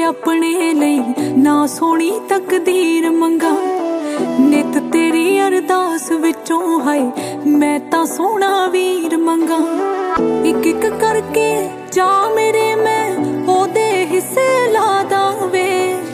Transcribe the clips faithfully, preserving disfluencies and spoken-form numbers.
अपने लई ना सोनी तकदीर मंगा। नित तेरी अरदास विचों हाय मैं तां सोना वीर मंगा। एक एक करके जा मेरे मैं ओदे हिस्से ला दावे।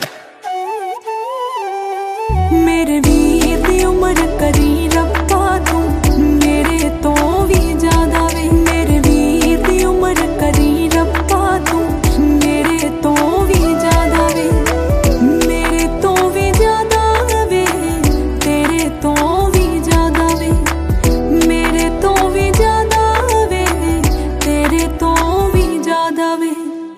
मेरे वीर दी उम्र करी रब्बा तू मेरे तो भी ज्यादा वे। मेरे वीर दी उम्र करी रब्बा तू मेरे तो भी ज्यादा वे। मेरे तो भी ज्यादा वे तेरे तो भी ज्यादा वे। मेरे तो भी ज्यादा वे तेरे तो भी ज्यादा वे।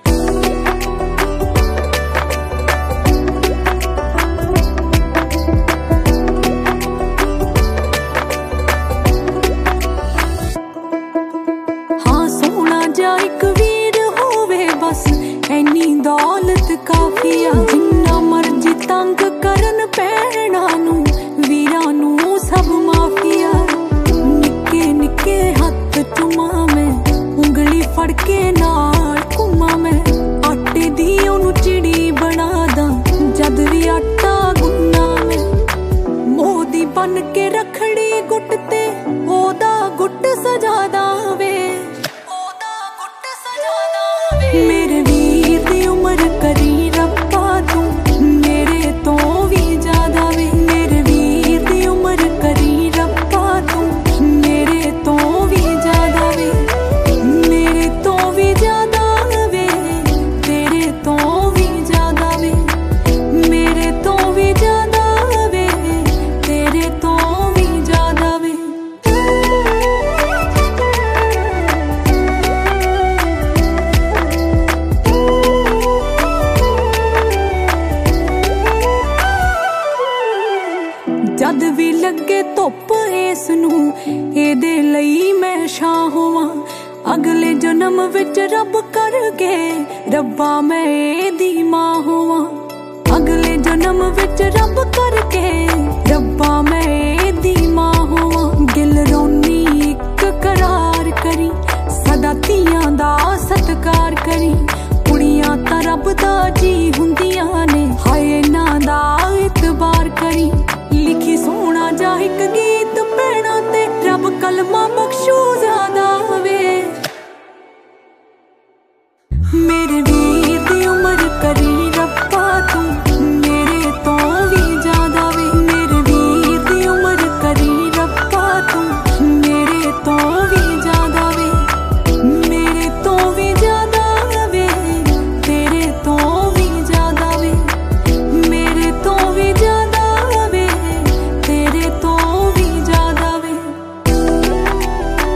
जा एक वीर होवे बस ऐनी दौलत काफिया। जिन्ना मर्जी तंग करन पैणा नू वीरां नू सब माफिया। निक्के निक्के हत्थ चुमा मैं उंगली फड़ के नाल घुमा मैं। आटे दी ओनू चिड़ी बना दा जद भी आटा गुन्ना मैं। मोदी बन के रखड़ी गुट ते ओदा गुट सजा दावे। मेरे वीर दी उम्र करी रब्बा तू मेरे तो भी ज्यादा वे। मेरे वीर दी उम्र करी रब्बा तू मेरे तो भी ज्यादा वे। मेरे तो भी ज्यादा वे तेरे तो भी ज्यादा वे। मेरे तो भी ज्यादा वे तेरे तो भी ज्यादा वे। जद भी लगे धुप इस नू एदे लई मैं छां होवां। अगले जन्म विच रब करके रब्बा मैं एदी मां होवां। अगले जन्म विच रब करके रब्बा मैं एदी मां होवां। दिल रोनी इक करार करी सदा धीआं दा सत्कार करी। कुड़ियां तां रब दा जी हुंदियां ने